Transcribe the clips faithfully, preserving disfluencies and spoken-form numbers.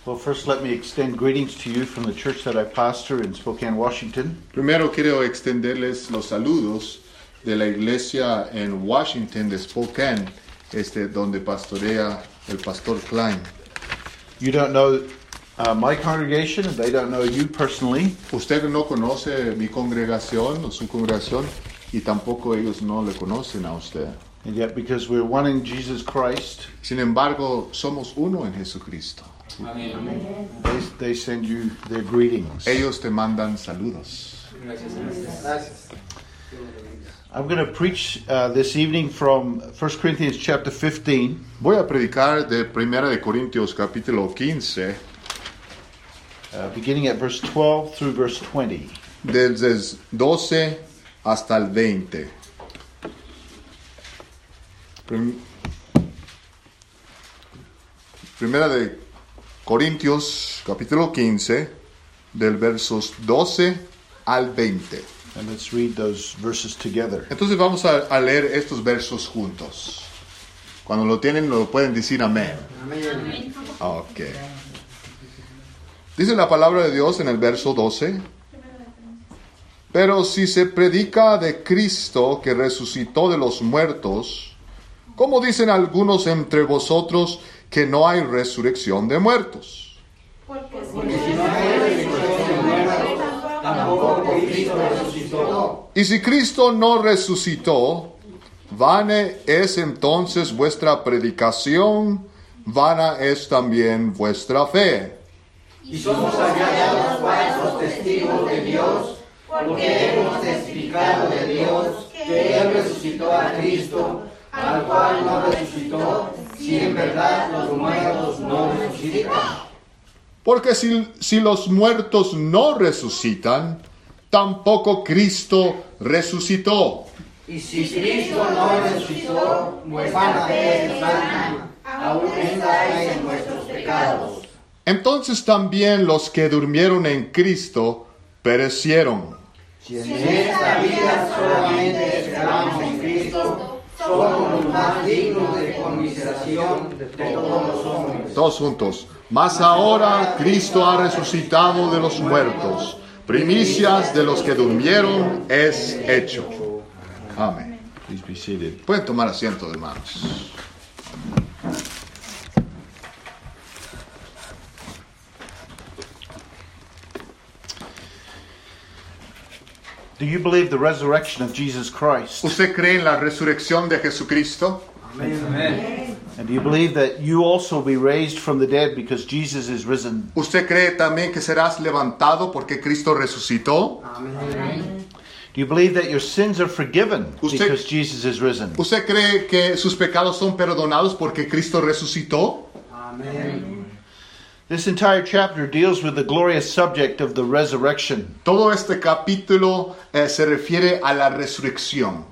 Well, first let me extend greetings to you from the church that I pastor in Spokane, Washington. Primero quiero extenderles los saludos de la iglesia en Washington de Spokane, este, donde pastorea el pastor Klein. You don't know uh, my congregation, and they don't know you personally. Usted no conoce mi congregación o su congregación, y tampoco ellos no le conocen a usted. And yet, because we're one in Jesus Christ, Sin embargo, somos uno en Jesucristo. Amen. They, they send you their greetings. Ellos te mandan saludos. Gracias. I'm going to preach uh, this evening from First Corinthians chapter fifteen. Voy a predicar de Primera de Corintios capítulo quince, Uh, beginning at verse twelve through verse twenty. desde doce hasta el veinte. Prim- Primera de Corintios capítulo quince, del versos doce al veinte. And let's read those verses together. Entonces vamos a, a leer estos versos juntos. Cuando lo tienen, lo pueden decir amén. Amén. Ok. Dice la palabra de Dios en el verso doce. Pero si se predica de Cristo que resucitó de los muertos, ¿cómo dicen algunos entre vosotros que no hay resurrección de muertos? Porque si no hay resurrección de muertos, tampoco Cristo resucitó. Y si Cristo no resucitó, vana es entonces vuestra predicación, vana es también vuestra fe. Y somos hallados falsos testigos de Dios, porque hemos testificado de Dios que Él resucitó a Cristo, al cual no resucitó, si en verdad los muertos no resucitan. Porque si, si los muertos no resucitan, tampoco Cristo resucitó. Y si Cristo no resucitó, vuestra fe es vana, aún estáis en vuestros pecados. Entonces también los que durmieron en Cristo perecieron. Si en esta vida solamente esperamos en Cristo, somos los más dignos de conmiseración de todos los hombres. Todos juntos. Mas ahora Cristo ha resucitado de los muertos. Primicias de los que durmieron es hecho. Amén. Please be seated. Pueden tomar asiento, hermanos. Do you believe the resurrection of Jesus Christ? ¿Usted cree en la resurrección de Jesucristo? Amén. And do you believe that you also will be raised from the dead because Jesus is risen? ¿Usted cree también que serás levantado porque Cristo resucitó? Amén. Do you believe that your sins are forgiven Usted- because Jesus is risen? ¿Usted cree que sus pecados son perdonados porque Cristo resucitó? Amén. This entire chapter deals with the glorious subject of the resurrection. Todo este capítulo eh, se refiere a la resurrección.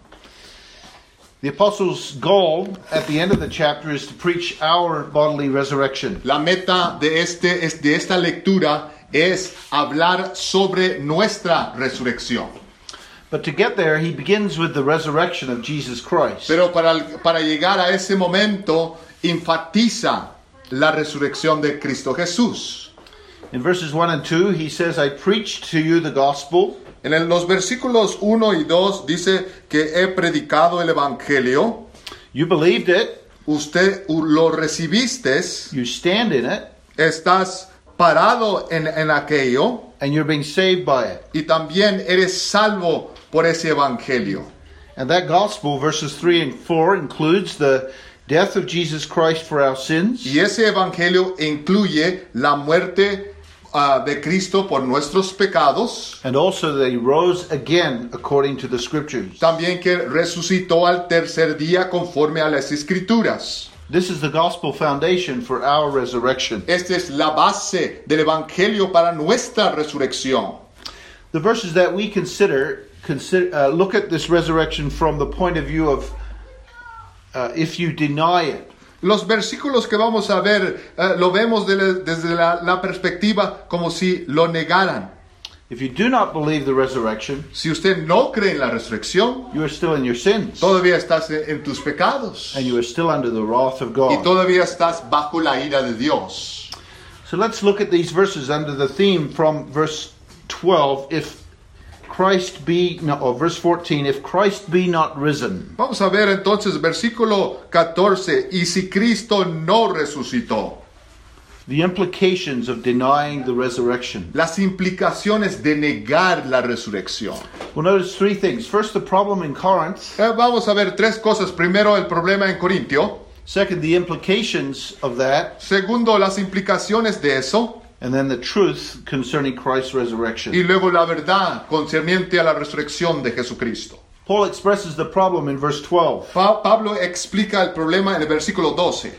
The apostle's goal at the end of the chapter is to preach our bodily resurrection. La meta de, este, es- de esta lectura es hablar sobre nuestra resurrección. But to get there, he begins with the resurrection of Jesus Christ. Pero para, para llegar a ese momento, enfatiza la resurrección de Cristo Jesús. In verses one and two, he says, I preached to you the gospel, En el- los versículos uno y dos dice que he predicado el Evangelio. you believed it, Usted lo recibiste, you stand in it, estás parado en, en aquello and you're being saved by it. y también eres salvo por ese Evangelio. And that gospel, verses three and four, includes the death of Jesus Christ for our sins, Y ese Evangelio incluye la muerte uh, de Cristo por nuestros pecados, and also that he rose again according to the scriptures. también que resucitó al tercer día conforme a las Escrituras. This is the gospel foundation for our resurrection. Esta es la base del Evangelio para nuestra resurrección. The verses that we consider, consider uh, look at this resurrection from the point of view of uh, if you deny it. Los versículos que vamos a ver eh, lo vemos de la- desde la, la perspectiva como si lo negaran. If you do not believe the resurrection, Si usted no cree en la resurrección, you are still in your sins, todavía estás en, en tus pecados and you are still under the wrath of y God. todavía estás bajo la ira de Dios. So let's look at these verses under the theme from verse twelve, if Christ be, no, or verse fourteen, if Christ be not risen. Vamos a ver entonces versículo catorce, y si Cristo no resucitó. The implications of denying the resurrection. Las implicaciones de negar la resurrección. We'll notice three things. First, the problem in Corinth. Eh, vamos a ver tres cosas. Primero, el problema en Corintio. Second, the implications of that. Segundo, las implicaciones de eso. And then the truth concerning Christ's resurrection. Y luego la verdad concerniente a la resurrección de Jesucristo. Paul expresses the problem in verse twelve. Pa- Pablo explica el problema en el versículo doce.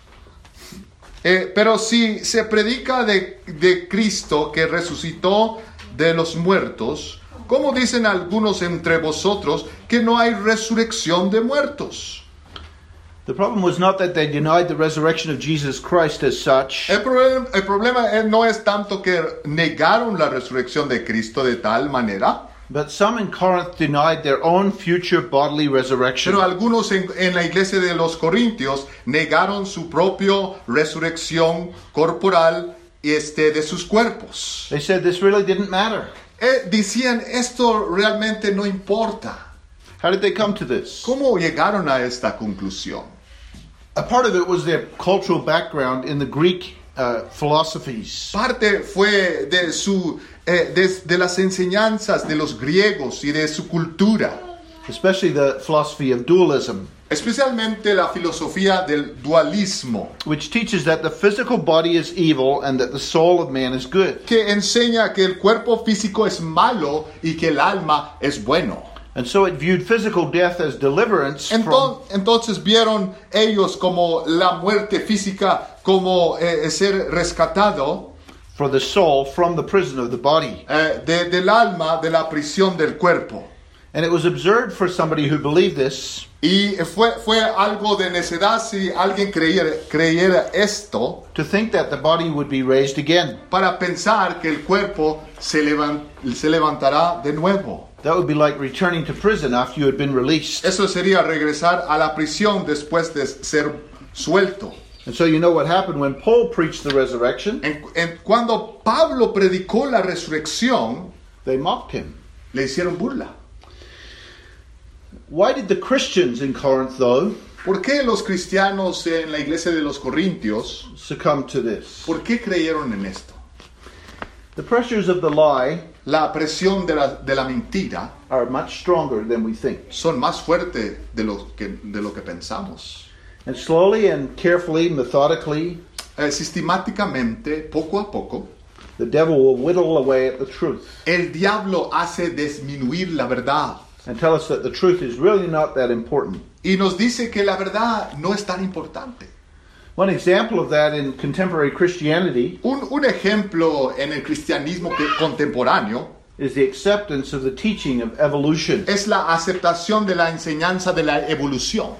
Eh, pero si se predica de, de Cristo que resucitó de los muertos, ¿cómo dicen algunos entre vosotros que no hay resurrección de muertos? The problem was not that they denied the resurrection of Jesus Christ as such, El, problem- el problema eh, no es tanto que negaron la resurrección de Cristo de tal manera, but some in Corinth denied their own future bodily resurrection. pero algunos en, en la iglesia de los Corintios negaron su propia resurrección corporal este, de sus cuerpos. They said this really didn't matter. Eh, decían, esto realmente no importa. How did they come to this? ¿Cómo llegaron a esta conclusión? A part of it was their cultural background in the Greek uh, philosophies. Parte fue de, su, eh, de, de las enseñanzas de los griegos y de su cultura, Especially the philosophy of dualism, especialmente la filosofía del dualismo, which teaches that the physical body is evil and that the soul of man is good. que enseña que el cuerpo físico es malo y que el alma es bueno. And so it viewed physical death as deliverance from, Enton- Entonces vieron ellos como la muerte física, como eh, ser rescatado for the soul from the prison of the body. eh, de- del alma de la prisión del cuerpo. And it was absurd for somebody who believed this Y fue, fue algo de necedad si alguien creyera, creyera esto, to think that the body would be raised again. para pensar que el cuerpo se, levan- se levantará de nuevo. That would be like returning to prison after you had been released. Eso sería regresar a la prisión después de ser suelto. And so you know what happened when Paul preached the resurrection? En, en- cuando Pablo predicó la resurrección, They mocked him. le hicieron burla. Why did the Christians in Corinth, though, ¿Por qué los cristianos en la iglesia de los Corintios, succumb to this? por qué creyeron en esto? The pressures of the lie La presión de la, de la mentira are much stronger than we think. son más fuertes de lo que, de lo que pensamos. And slowly and carefully, methodically, Eh, sistemáticamente, poco a poco, the devil will whittle away at the truth el diablo hace disminuir la verdad and tell us that the truth is really not that important. y nos dice que la verdad no es tan importante. One example of that in contemporary Christianity Un, un ejemplo en el cristianismo que- contemporáneo is the acceptance of the teaching of evolution. es la aceptación de la enseñanza de la evolución.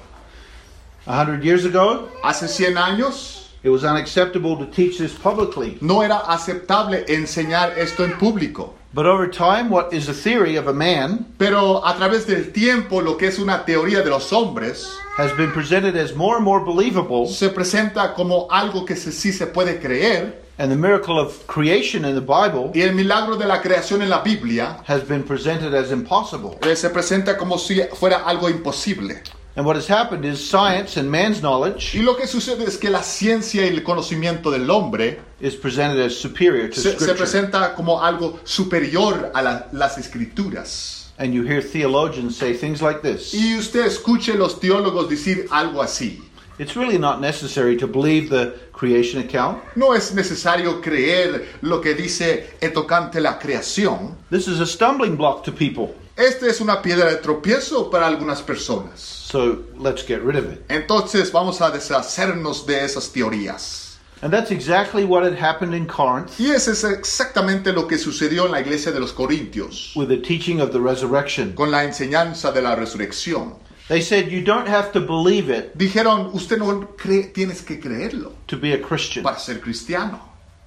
A hundred years ago, Hace cien años it was unacceptable to teach this publicly. no era aceptable enseñar esto en público. But over time, what is a theory of a man Pero a través del tiempo, lo que es una teoría de los hombres has been presented as more and more believable, se presenta como algo que se- sí se puede creer, and the miracle of creation in the Bible y el milagro de la creación en la Biblia has been presented as impossible. eh, se presenta como si fuera algo imposible. And what has happened is science and man's Y knowledge lo que sucede es que la ciencia y el conocimiento del hombre is presented as superior to se, se Scripture. presenta como algo superior a la- las escrituras. And you hear theologians say things like this. Y usted escuche los teólogos decir algo así. It's really not necessary to believe the creation account. No es necesario creer lo que dice el tocante la creación. This is a stumbling block to people. Esta es una piedra de tropiezo para algunas personas. So let's get rid of it. Entonces vamos a deshacernos de esas teorías. And that's exactly what had happened in Corinth Y eso es exactamente lo que sucedió en la iglesia de los Corintios, with the teaching of the resurrection. con la enseñanza de la resurrección. They said you don't have to believe it Dijeron, usted no cree, tienes que creerlo to be a Christian. para ser cristiano.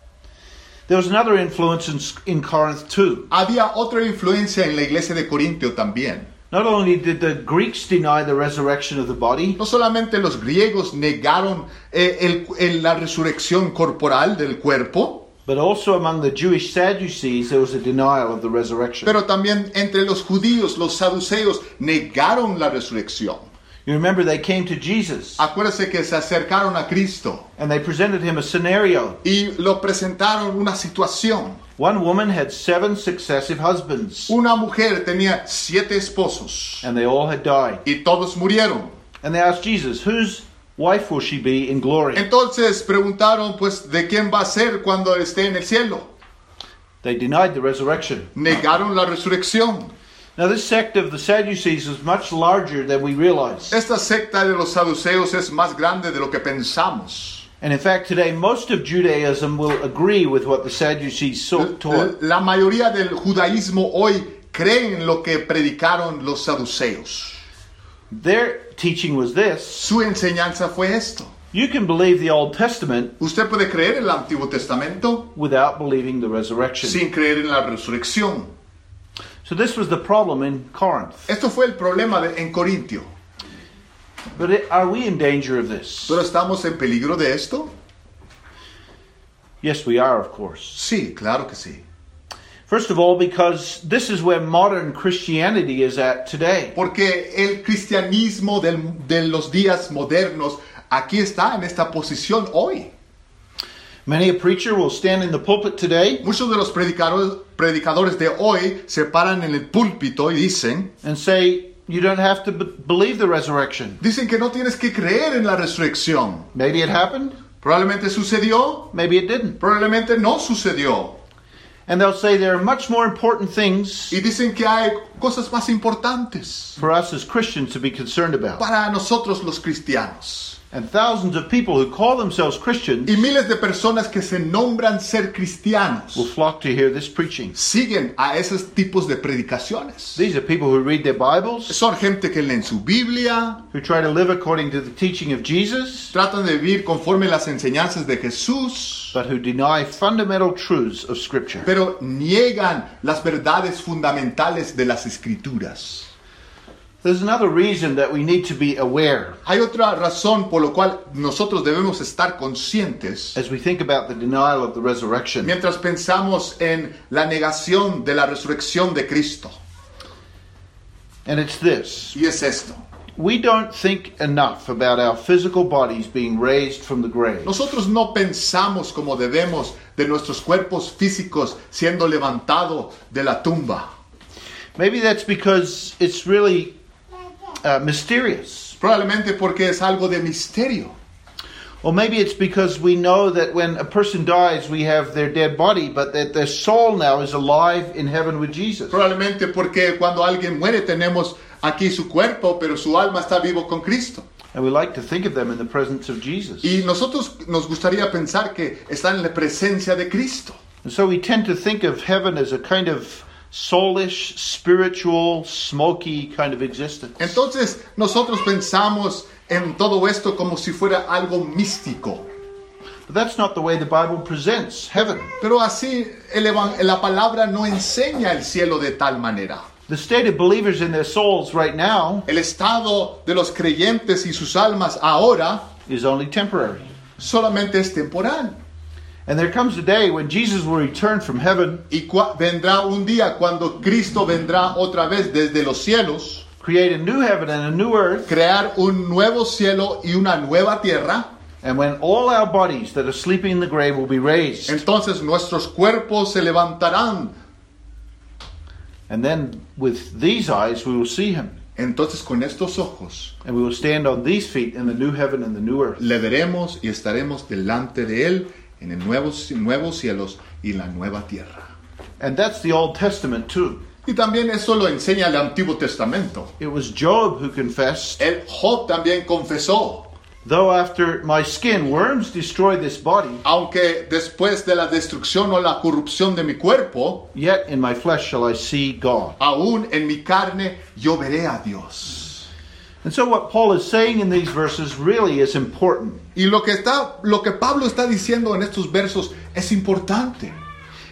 There was another influence in, in Corinth too. Había otra influencia en la iglesia de Corintio también. Not only did the Greeks deny the resurrection of the body, No solamente los griegos negaron eh, el- el- la resurrección corporal del cuerpo, but also among the Jewish Sadducees there was a denial of the resurrection. pero también entre los judíos, los saduceos, negaron la resurrección. You remember they came to Jesus Acuérdense que se acercaron a Cristo and they presented him a scenario. y lo presentaron una situación. One woman had seven successive husbands Una mujer tenía siete esposos and they all had died. y todos murieron. And they asked Jesus, whose wife will she be in glory? Entonces preguntaron, pues, ¿de quién va a ser cuando esté en el cielo? They denied the resurrection. Negaron la resurrección. Now this sect of the Sadducees was much larger than we realize. Esta secta de los saduceos es más grande de lo que pensamos. And in fact today most of Judaism will agree with what the Sadducees so- taught. La mayoría del judaísmo hoy creen lo que predicaron los saduceos. Their teaching was this: Su enseñanza fue esto. you can believe the Old Testament Usted puede creer en el Antiguo Testamento without believing the resurrection. sin creer en la resurrección. So this was the problem in Corinth. Esto fue el problema de- en Corintio. But it, are we in danger of this? ¿Pero estamos en peligro de esto? Yes, we are, of course. Sí, claro que sí. First of all, because this is where modern Christianity is at today. Porque el cristianismo del- de los días modernos aquí está en esta posición hoy. Many a preacher will stand in the pulpit today Muchos de los predicadores, predicadores de hoy se paran en el púlpito y dicen, and say, you don't have to b- believe the resurrection. dicen que no tienes que creer en la resurrección. Maybe it happened, Probablemente sucedió, maybe it didn't. probablemente no sucedió. And they'll say there are much more important things Y dicen que hay cosas más importantes for us as Christians to be concerned about. para nosotros los cristianos. And thousands of people who call themselves Christians Y miles de personas que se nombran ser cristianos will flock to hear this preaching. siguen a esos tipos de predicaciones. These are people who read their Bibles, Son gente que leen su Biblia, who try to live according to the teaching of Jesus, tratan de vivir conforme las enseñanzas de Jesús, but who deny fundamental truths of Scripture. pero niegan las verdades fundamentales de las Escrituras. There's another reason that we need to be aware Hay otra razón por la cual nosotros debemos estar conscientes as we think about the denial of the resurrection. mientras pensamos en la negación de la resurrección de Cristo. And it's this: Y es esto. we don't think enough about our physical bodies being raised from the grave. Nosotros no pensamos como debemos de nuestros cuerpos físicos siendo levantado de la tumba. Maybe that's because it's really uh, mysterious. Probablemente porque es algo de misterio. Or maybe it's because we know that when a person dies, we have their dead body, but that their soul now is alive in heaven with Jesus. Probablemente porque cuando alguien muere tenemos aquí su cuerpo, pero su alma está vivo con Cristo. And we like to think of them in the presence of Jesus. Y nosotros nos gustaría pensar que están en la presencia de Cristo. And so we tend to think of heaven as a kind of soulish, spiritual, smoky kind of existence. Entonces nosotros pensamos en todo esto como si fuera algo místico. But that's not the way the Bible presents heaven. Pero así el evan- la palabra no enseña el cielo de tal manera. The state of believers in their souls right now El estado de los creyentes y sus almas ahora is only temporary. solamente es temporal. And there comes a day when Jesus will return from heaven, Y cua- vendrá un día cuando Cristo vendrá otra vez desde los cielos, create a new heaven and a new earth, crear un nuevo cielo y una nueva tierra. and when all our bodies that are sleeping in the grave will be raised. Entonces nuestros cuerpos se levantarán. And then with these eyes we will see him. Entonces con estos ojos And we will stand on these feet in the new heaven and the new earth. le veremos y estaremos delante de Él en el nuevo, nuevos cielos y la nueva tierra. And that's the Old Testament too. Y también eso lo enseña el Antiguo Testamento. It was Job who confessed, El Job también confesó, though after my skin worms destroy this body, aunque después de la destrucción o la corrupción de mi cuerpo, yet in my flesh shall I see God. aún en mi carne yo veré a Dios. And so what Paul is saying in these verses really is important. Y lo que está, lo que Pablo está diciendo en estos versos es importante.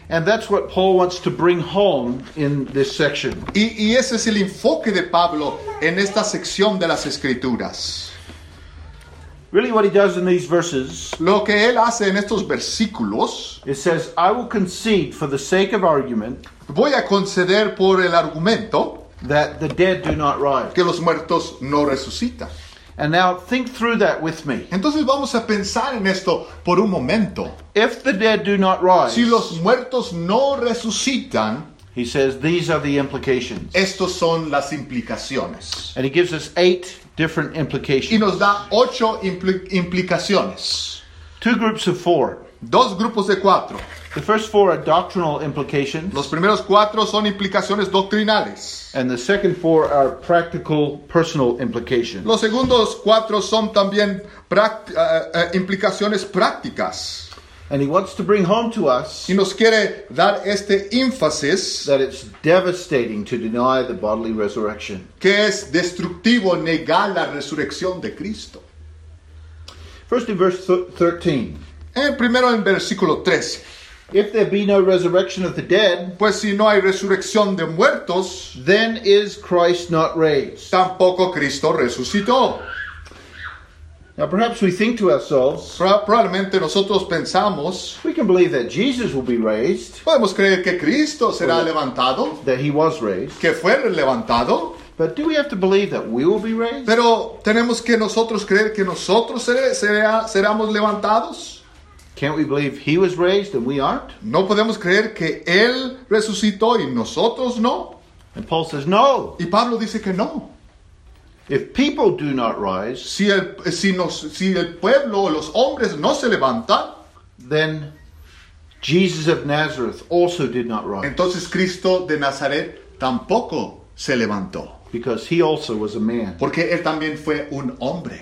And that's what Paul wants to bring home in this section. Y, y ese es el enfoque de Pablo en esta sección de las Escrituras. Really what he does in these verses, Lo que él hace en estos versículos, it says, I will concede for the sake of argument voy a conceder por el argumento that the dead do not rise. que los muertos no resucitan. And now think through that with me. Entonces vamos a pensar en esto por un momento. If the dead do not rise, Si los muertos no resucitan, he says these are the implications. estos son las implicaciones. And he gives us eight different Y implications. nos da ocho impli- implicaciones. Two groups of four. Dos grupos de cuatro. The first four are doctrinal implications, Los primeros cuatro son implicaciones doctrinales. and the second four are practical, personal implications. Los segundos cuatro son también pract- eh, eh, implicaciones prácticas. And he wants to bring home to us Y nos quiere dar este énfasis that it's devastating to deny the bodily resurrection. que es destructivo negar la resurrección de Cristo. First in verse th- thirteen. Eh, primero en versículo trece. If there be no resurrection of the dead, Pues si no hay resurrección de muertos, then is Christ not raised. tampoco Cristo resucitó. Now perhaps we think to ourselves, Pro- Probablemente nosotros pensamos, we can believe that Jesus will be raised, podemos creer que Cristo será levantado, that he was raised, que fue levantado, but do we have to believe that we will be raised? pero tenemos que nosotros creer que nosotros sere- será- seremos levantados. Can't we believe he was raised and we aren't? No podemos creer que Él resucitó y nosotros no. And Paul says, no. Y Pablo dice que no. If people do not rise, Si el, si nos, si el pueblo o los hombres no se levantan, then Jesus of Nazareth also did not rise, entonces Cristo de Nazaret tampoco se levantó. because he also was a man. Porque Él también fue un hombre.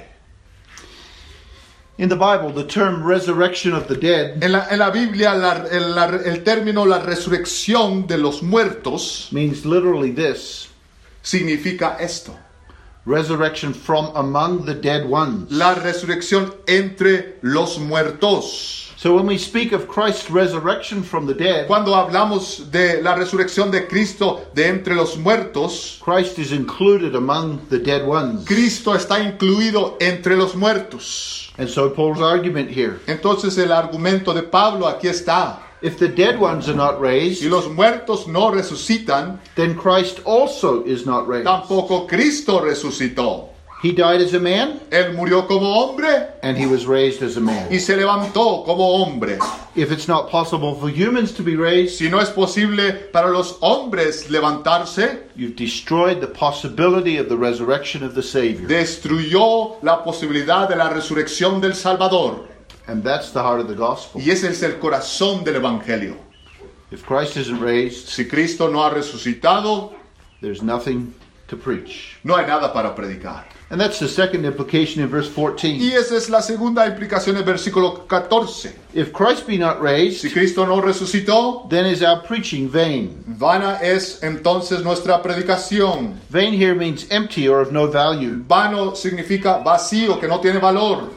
In the Bible, the term resurrection of the dead En la, en la Biblia la- el, la- el término la resurrección de los muertos means literally this: significa esto. resurrection from among the dead ones. La resurrección entre los muertos. So when we speak of Christ's resurrection from the dead, Cuando hablamos de la resurrección de Cristo de entre los muertos, Christ is included among the dead ones. Cristo está incluido entre los muertos. And so Paul's argument here, Entonces el argumento de Pablo aquí está. if the dead ones are not raised, Si los muertos no resucitan, then Christ also is not raised. tampoco Cristo resucitó. He died as a man, Él murió como hombre and he was raised as a y man. se levantó como hombre. If it's not possible for humans to be raised, Si no es posible para los hombres levantarse, you've destroyed the possibility of the resurrection of the Savior. destruyó la posibilidad de la resurrección del Salvador. And that's the heart of the gospel. Y ese es el corazón del Evangelio. If Christ isn't raised, Si Cristo no ha resucitado, there's nothing to preach. no hay nada para predicar. And that's the second implication in verse fourteen. Y esa es la segunda implicación del versículo catorce. If Christ be not raised, Si Cristo no resucitó, then is our preaching vain. vana es entonces nuestra predicación. Vain here means empty or of no value. Vano significa vacío, que no tiene valor.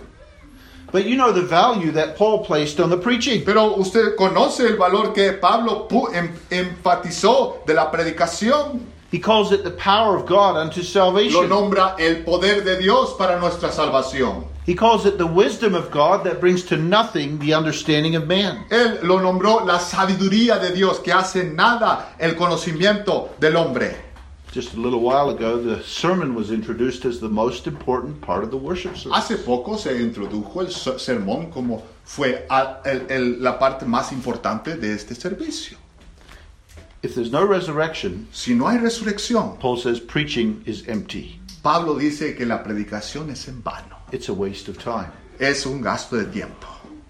But you know the value that Paul placed on the preaching. Pero usted conoce el valor que Pablo pu- em- enfatizó de la predicación. He calls it the power of God unto Lo salvation. nombra el poder de Dios para nuestra salvación. He calls it the wisdom of God that brings to nothing the understanding of man. Él lo nombró la sabiduría de Dios que hace nada el conocimiento del hombre. Just a little while ago, the sermon was introduced as the most important part of the worship service. Hace poco se introdujo el so- sermón como fue a- el- el- la parte más importante de este servicio. If there's no resurrection, Si no hay resurrección, Paul says preaching is empty. Pablo dice que la predicación es en vano. It's a waste of time. Es un gasto de tiempo.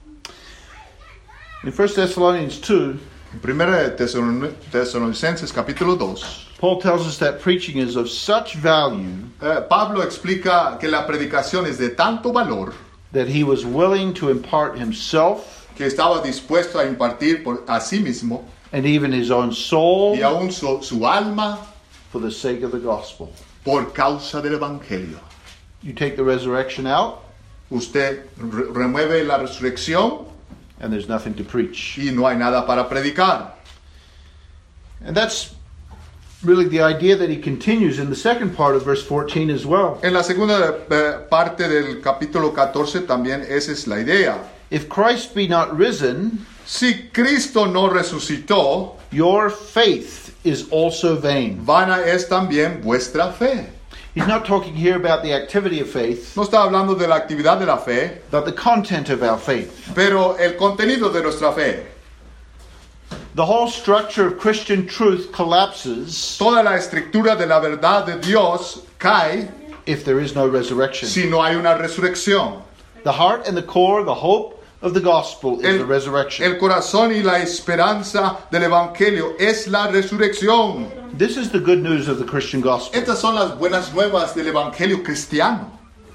In First Thessalonians two, En primera de Tesalon- Tesalonicenses capítulo dos, Paul tells us that preaching is of such value eh, Pablo explica que la predicación es de tanto valor that he was willing to impart himself que estaba dispuesto a impartir por a sí mismo and even his own soul y aún su, su alma for the sake of the gospel. por causa del Evangelio. You take the resurrection out, Usted re- remueve la resurrección and there's nothing to preach. y no hay nada para predicar. And that's really the idea that he continues in the second part of verse fourteen as well. En la segunda eh, parte del capítulo catorce también esa es la idea. If Christ be not risen, Si Cristo no resucitó, your faith is also vain. vana es también vuestra fe. He's not talking here about the activity of faith, No está hablando de la actividad de la fe, but the content of our faith. pero el contenido de nuestra fe. The whole structure of Christian truth collapses Toda la estructura de la verdad de Dios cae if there is no resurrection. si no hay una resurrección. The heart and the core, the hope of the gospel is El, the resurrection. el corazón y la esperanza del Evangelio es la resurrección. This is the good news of the Christian gospel. Estas son las buenas nuevas del Evangelio cristiano.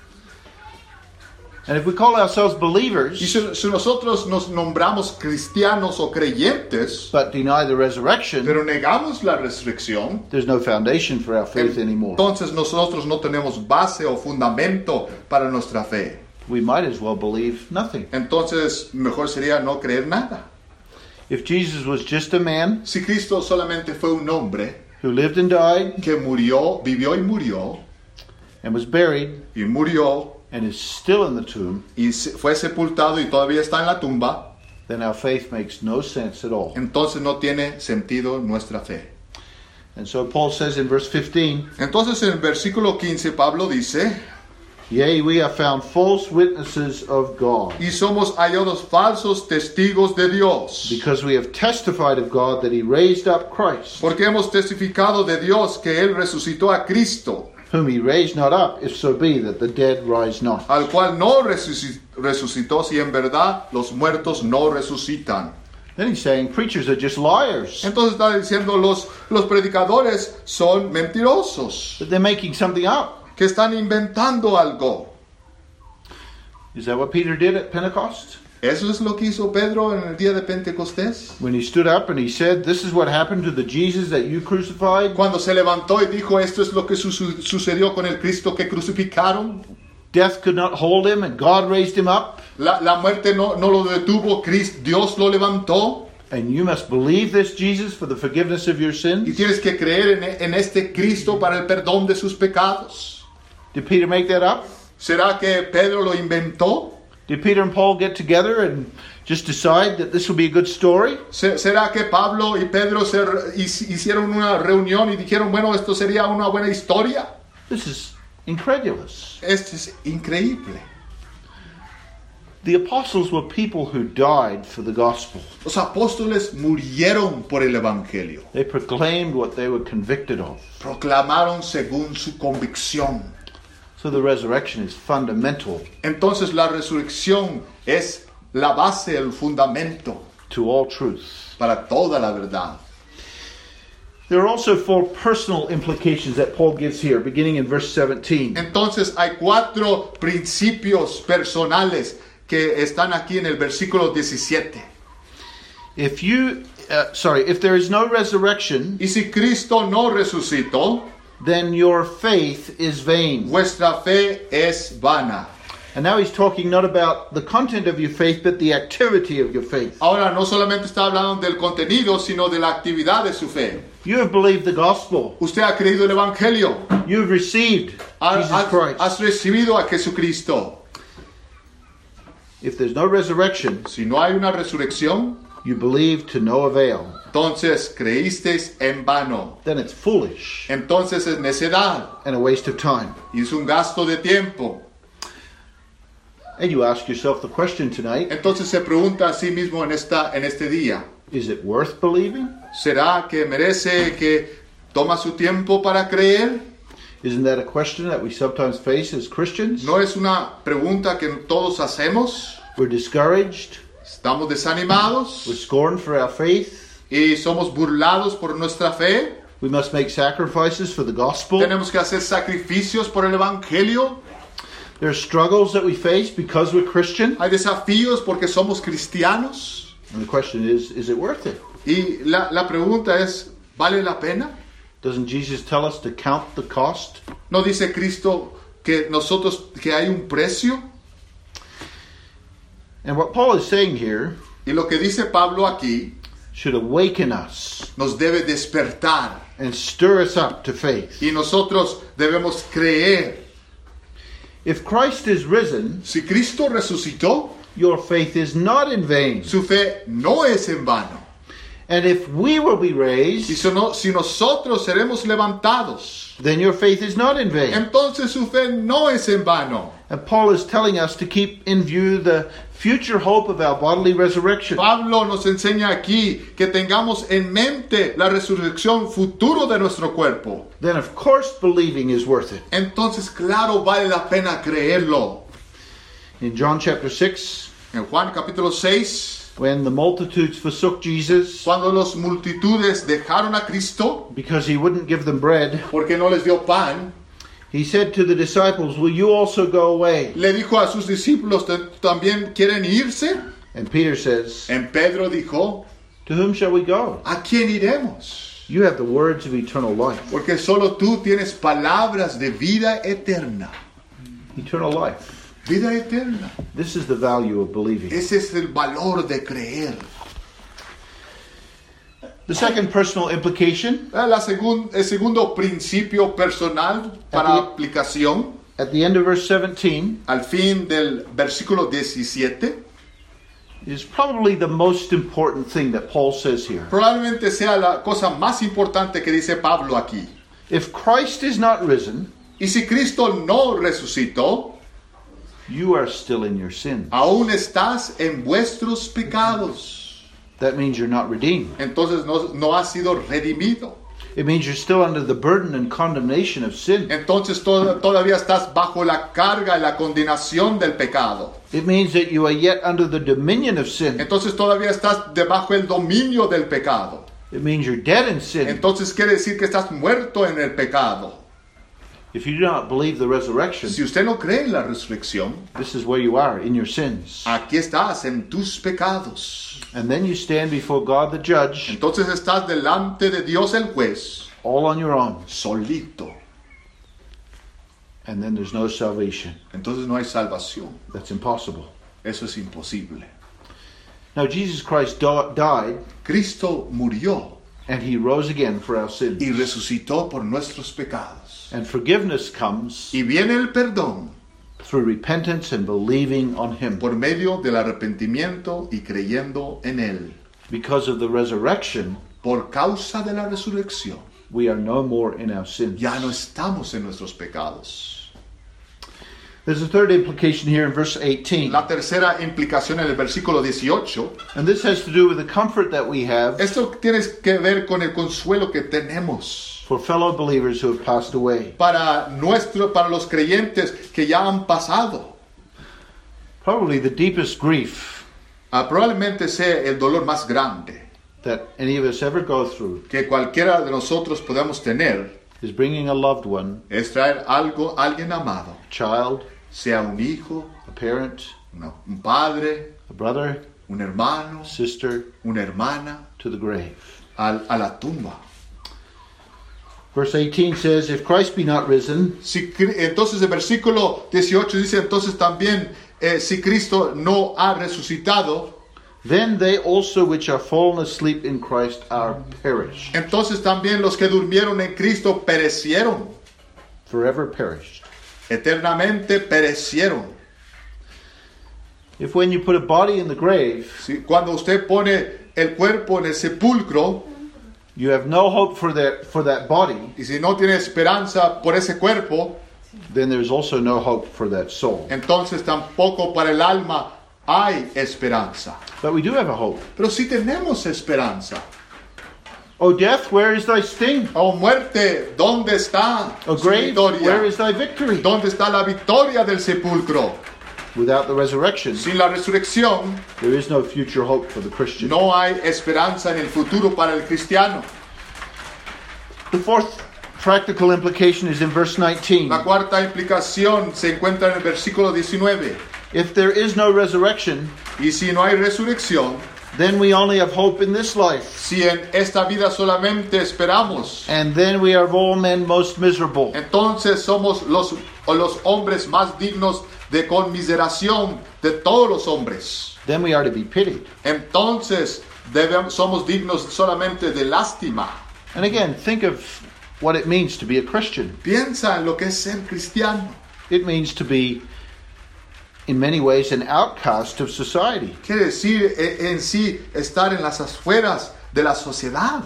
And if we call ourselves Y believers si, si nosotros nos nombramos cristianos o creyentes, but deny the resurrection, pero negamos la resurrección, there's no foundation for our faith anymore. entonces nosotros no tenemos base o fundamento para nuestra fe. We might as well believe nothing. Entonces mejor sería no creer nada. If Jesus was just a man Si Cristo solamente fue un hombre who lived and died que murió, vivió y murió, and was buried y murió and is still in the tomb, y se- fue sepultado y todavía está en la tumba, then our faith makes no sense at all. entonces no tiene sentido nuestra fe. And so Paul says in verse fifteen, Entonces en el versículo quince Pablo dice, yea, we have found false witnesses of God, y somos hallados falsos testigos de Dios, because we have testified of God that he raised up Christ, porque hemos testificado de Dios que Él resucitó a Cristo, whom he raised not up, if so be that the dead rise not. al cual no resuci- resucitó si en verdad los muertos no resucitan. Then he's saying preachers are just liars, Entonces está diciendo los, los predicadores son mentirosos, that they're making something up. que están inventando algo. Is that what Peter did at Pentecost? ¿Eso es lo que hizo Pedro en el día de Pentecostés? When he stood up and he said, this is what happened to the Jesus that you crucified? Cuando se levantó y dijo, esto es lo que su- su- sucedió con el Cristo que crucificaron. Death could not hold him and God raised him up. La, la muerte no, no lo detuvo, Cristo, Dios lo levantó. And you must believe this Jesus for the forgiveness of your Y sins. tienes que creer en, en este Cristo para el perdón de sus pecados. Did Peter make that up? ¿Será que Pedro lo inventó? Did Peter and Paul get together and just decide that this will be a good story? Se- ¿Será que Pablo y Pedro se re- hic- hicieron una reunión y dijeron, bueno, esto sería una buena historia? This is incredulous. Esto es increíble. The apostles were people who died for the gospel. Los apóstoles murieron por el Evangelio. They proclaimed what they were convicted of. Proclamaron según su convicción. So the resurrection is fundamental Entonces la resurrección es la base, el fundamento to all truth. para toda la verdad. There are also four personal implications that Paul gives here, beginning in verse seventeen. Entonces hay cuatro principios personales que están aquí en el versículo diecisiete. If you, uh, sorry, if there is no resurrection, Y si Cristo no resucitó, then your faith is vain. vuestra fe es vana. And now he's talking not about the content of your faith, but the activity of your faith. Ahora no solamente está hablando del contenido, sino de la actividad de su fe. You have believed the gospel. Usted ha creído el Evangelio. You have received Ha- Jesus Has, Christ. has recibido a Jesucristo. If there's no resurrection, Si no hay una resurrección, you believe to no avail. entonces creísteis en vano. Then it's foolish Entonces es necedad and a waste of time. y es un gasto de tiempo. And you ask yourself the question tonight, Entonces se pregunta a sí mismo en, esta, en este día, is it worth believing? ¿será que merece que toma su tiempo para creer? Isn't that a question that we sometimes face as Christians? ¿No es una pregunta que todos hacemos? We're discouraged, ¿Estamos desanimados we're scorned for our faith, y somos burlados por nuestra fe? we must make sacrifices for the gospel. ¿Tenemos que hacer sacrificios por el Evangelio? There are struggles that we face because we're Christian. ¿Hay desafíos porque somos cristianos? And the question is, is it worth it? Y la, la pregunta es, ¿vale la pena? Doesn't Jesus tell us to count the cost? ¿No dice Cristo que nosotros que hay un precio? And what Paul is saying here Y lo que dice Pablo aquí should awaken us nos debe despertar and stir us up to faith. y nosotros debemos creer. If Christ is risen, Si Cristo resucitó, your faith is not in vain. su fe no es en vano. And if we will be Y raised, si, no- si nosotros seremos levantados, then your faith is not in vain. entonces su fe no es en vano. And Paul is telling us to keep in view the future hope of our bodily resurrection. Pablo nos enseña aquí que tengamos en mente la resurrección futuro de nuestro cuerpo. Then of course believing is worth it. Entonces, claro, vale la pena creerlo. In John chapter six, En Juan capítulo seis, when the multitudes forsook Jesus cuando las multitudes dejaron a Cristo because he wouldn't give them bread, porque no les dio pan, he said to the disciples, will you also go away? le dijo a sus discípulos, "¿T- ¿también quieren irse?" And Peter says, En Pedro dijo, to whom shall we go? ¿a quién iremos? You have the words of eternal life. Porque solo tú tienes palabras de vida eterna. Eternal life. Vida eterna. This is the value of believing. Ese es el valor de creer. The second personal implication, Eh, La segun- el segundo principio personal para Aquí. aplicación, at the end of verse seventeen, al fin del versículo diecisiete, is probably the most important thing that Paul says here. probablemente sea la cosa más importante que dice Pablo aquí. If Christ is not risen, Y si Cristo no resucitó, you are still in your sin. aún estás en vuestros pecados. That means you're not redeemed. Entonces no, no has sido redimido. It means you're still under the burden and condemnation of sin. Entonces to- todavía estás bajo la carga y la condenación del pecado. It means that you are yet under the dominion of sin. Entonces todavía estás debajo el dominio del pecado. It means you're dead in sin. Entonces quiere decir que estás muerto en el pecado. If you do not believe the resurrection, Si usted no cree en la resurrección, this is where you are, in your sins. aquí estás en tus pecados. And then you stand before God the judge, Entonces estás delante de Dios el juez, all on your own. solito. And then there's no salvation. Entonces no hay salvación. That's impossible. Eso es imposible. Now Jesus Christ di- died, Cristo murió and he rose again for our sins. y resucitó por nuestros pecados. And forgiveness comes Y viene el perdón through repentance and believing on him. por medio del arrepentimiento y creyendo en Él. Because of the resurrection, Por causa de la resurrección, we are no more in our sins. ya no estamos en nuestros pecados. There's a third implication here in verse eighteen. La tercera implicación en el versículo dieciocho, And this has to do with the comfort that we have esto tiene que ver con el consuelo que tenemos for fellow believers who have passed away. para, nuestro, para los creyentes que ya han pasado. Probably the deepest grief Ah, probablemente sea el dolor más grande that any of us ever go through que cualquiera de nosotros podamos tener is bringing a loved one, es traer algo, alguien amado, child, sea un hijo, a parent, una- un padre, a brother, un hermano, sister, una hermana, to the grave. al- a la tumba. Verse eighteen says, if Christ be not risen, Si, Cri- entonces el versículo dieciocho dice, entonces también eh, si Cristo no ha resucitado, then they also which are fallen asleep in Christ are perished, entonces también los que durmieron en Cristo perecieron, forever perished. eternamente perecieron. If when you put a body in the grave, Si, cuando usted pone el cuerpo en el sepulcro, you have no hope for that for that body, y si no tiene esperanza por ese cuerpo, then there's also no hope for that soul. entonces tampoco para el alma hay esperanza. But we do have a hope. Pero sí tenemos esperanza. O death, where is thy sting? Oh muerte, ¿dónde está O su grave, victoria? where is thy victory? ¿Dónde está la victoria del sepulcro? Without the resurrection, Sin la resurrección there is no future hope for the Christian. no hay esperanza en el futuro para el cristiano. The fourth practical implication is in verse nineteen. La cuarta implicación se encuentra en el versículo diecinueve. If there is no resurrection, Y si no hay resurrección, then we only have hope in this life. si en esta vida solamente esperamos, And then we are of all men most miserable. entonces somos los, o los hombres más dignos de conmiseración de todos los hombres. then we are to be pitied. entonces debemos, somos dignos solamente de lástima. And again, think of what it means to be a Christian. Piensa en lo que es ser cristiano. It means to be, in many ways, an outcast of society. Quiere decir en, en sí estar en las afueras de la sociedad.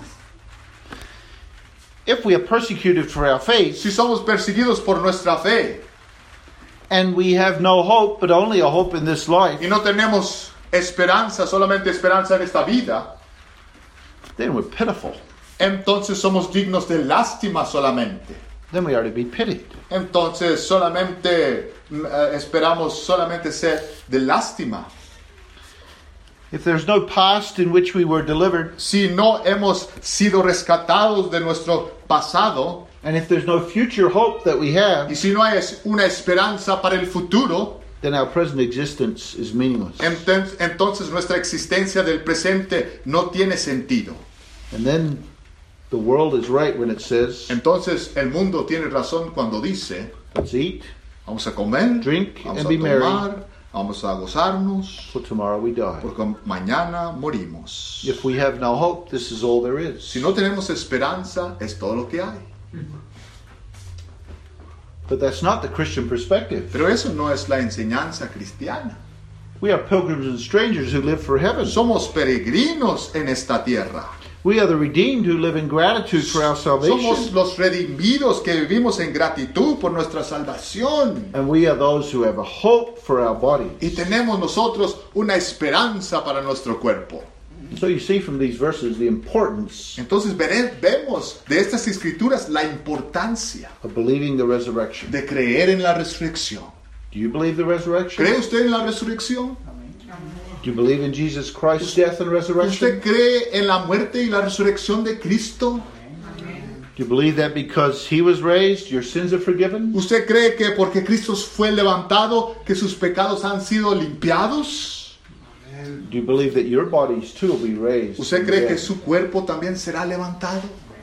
If we are persecuted for our faith, Si somos perseguidos por nuestra fe and we have no hope, but only a hope in this life, y no tenemos esperanza, solamente esperanza en esta vida, then we're pitiful. entonces somos dignos de lástima solamente. Then we are to be pitied. Entonces solamente eh, esperamos solamente ser de lástima. If there's no past in which we were delivered, Si no hemos sido rescatados de nuestro pasado, and if there's no future hope that we have, y si no hay una esperanza para el futuro, then our present existence is meaningless. entonces, entonces nuestra existencia del presente no tiene sentido. And then the world is right when it says, Entonces el mundo tiene razón cuando dice, let's eat, vamos a comer, Drink vamos and a be merry. tomar, vamos a gozarnos, for tomorrow we die. porque mañana morimos. If we have no hope, this is all there is. Si no tenemos esperanza, es todo lo que hay. But that's not the Christian perspective. Pero eso no es la enseñanza cristiana. We are pilgrims and strangers who live for heaven. Somos peregrinos en esta tierra. We are the redeemed who live in gratitude for our Somos salvation. los redimidos que vivimos en gratitud por nuestra salvación. And we are those who have a hope for our bodies. Y tenemos nosotros una esperanza para nuestro cuerpo. So you see from these verses the importance Entonces vere- vemos de estas escrituras la importancia of believing the resurrection. de creer en la resurrección. Do you believe the resurrection? ¿Cree usted en la resurrección? Do you believe in Jesus Christ's death and resurrection? ¿Usted cree en la muerte y la resurrección de Cristo? Do you believe that because he was raised, your sins are forgiven? ¿Usted cree que porque Cristo fue levantado, que sus pecados han sido limpiados? Do you believe that your bodies too will be raised? ¿Usted from cree the que dead? su cuerpo también será levantado?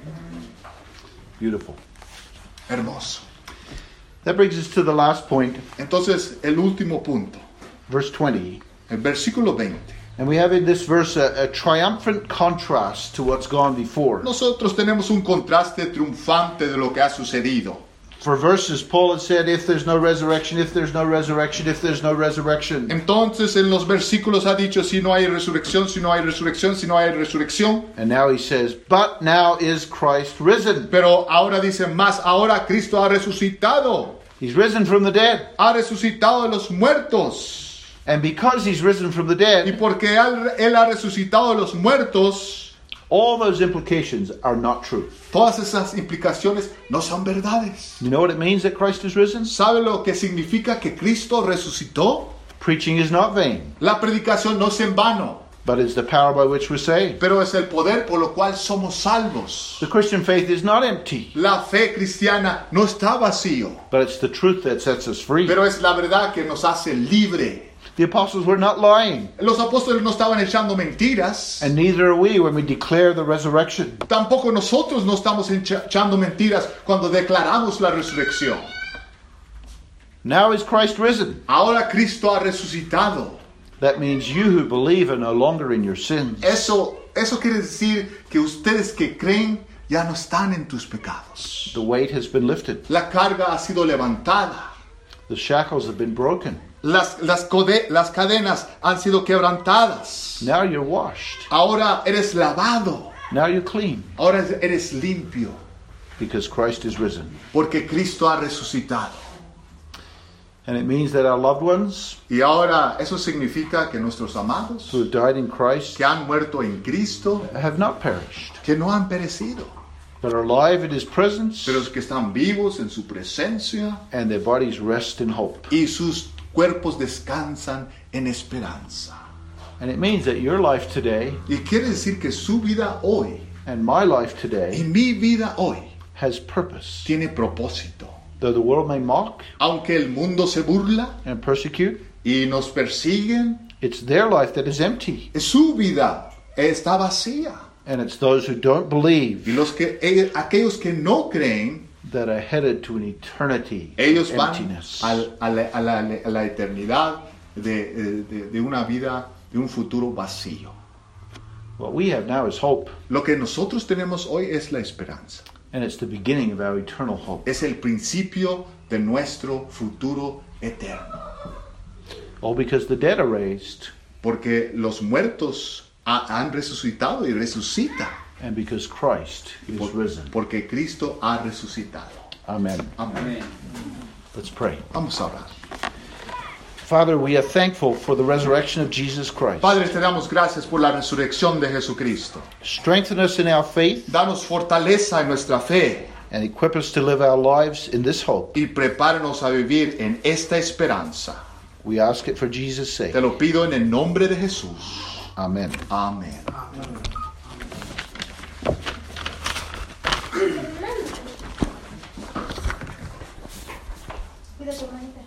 Beautiful. Hermoso. That brings us to the last point, Entonces, el último punto, verse twenty. el versículo veinte. And we have in this verse a, a triumphant contrast to what's gone before. Nosotros tenemos un contraste triunfante de lo que ha sucedido. For verses, Paul had said, if there's no resurrection, if there's no resurrection, if there's no resurrection. Entonces, en los versículos ha dicho, si no hay resurrección, si no hay resurrección, si no hay resurrección. And now he says, but now is Christ risen. Pero ahora dice más, ahora Cristo ha resucitado. He's risen from the dead. Ha resucitado de los muertos. And because he's risen from the Y dead, porque él, él ha resucitado de los muertos, all those implications are not true. todas esas implicaciones no son verdades. You know what it means that Christ is risen? ¿Sabe lo que significa que Cristo resucitó? Preaching is not vain, La predicación no es en vano, but it's the power by which we're saved. pero es el poder por lo cual somos salvos. The Christian faith is not empty, La fe cristiana no está vacío, but it's the truth that sets us free. pero es la verdad que nos hace libre. The apostles were not lying, Los apóstoles no estaban echando mentiras. and neither are we when we declare the resurrection. Tampoco nosotros no estamos echa- echando mentiras cuando declaramos la resurrección. Now is Christ risen. Ahora Cristo ha resucitado. That means you who believe are no longer in your sins. Eso, eso quiere decir que ustedes que creen ya no están en tus pecados. The weight has been lifted. La carga ha sido levantada. The shackles have been broken. Las, las, code- las cadenas han sido quebrantadas. Now you're washed. Ahora eres lavado. Now you're clean Ahora eres limpio. because Christ is risen. Porque Cristo ha resucitado. And it means that our loved ones Y ahora eso significa que nuestros amados who have died in Christ que han muerto en Cristo, have not perished, que no han perecido, but are alive in His presence, pero que están vivos en su presencia and their bodies rest in hope. y sus cuerpos descansan en esperanza. And it means that your life today Y quiere decir que su vida hoy and my life y today mi vida hoy has purpose. tiene propósito. Though the world may mock Aunque el mundo se burla and persecute, y nos persiguen, it's their life that is empty. su vida está vacía. And it's those who don't believe Y los que, eh, aquellos que no creen, that are headed to an eternity ellos of van emptiness. al- a, la, a la- a la eternidad de, de- de una vida de un futuro vacío. What we have now is hope, Lo que nosotros tenemos hoy es la esperanza. and it's the beginning of our eternal hope. Es el principio de nuestro futuro eterno. All because the dead are raised, Porque los muertos ha- han resucitado y resucitan. and because Christ is Por- risen. Porque Cristo ha resucitado. Amen. Amén. Let's pray. Vamos a orar. Father, we are thankful for the resurrection of Jesus Christ. Padre, te damos gracias por la resurrección de Jesucristo. Strengthen us in our faith Danos fortaleza en nuestra fe and equip us to live our lives in this hope. y prepáranos a vivir en esta esperanza. We ask it for Jesus' sake. Te lo pido en el nombre de Jesús. Amen. Amén. Cuida tu manita.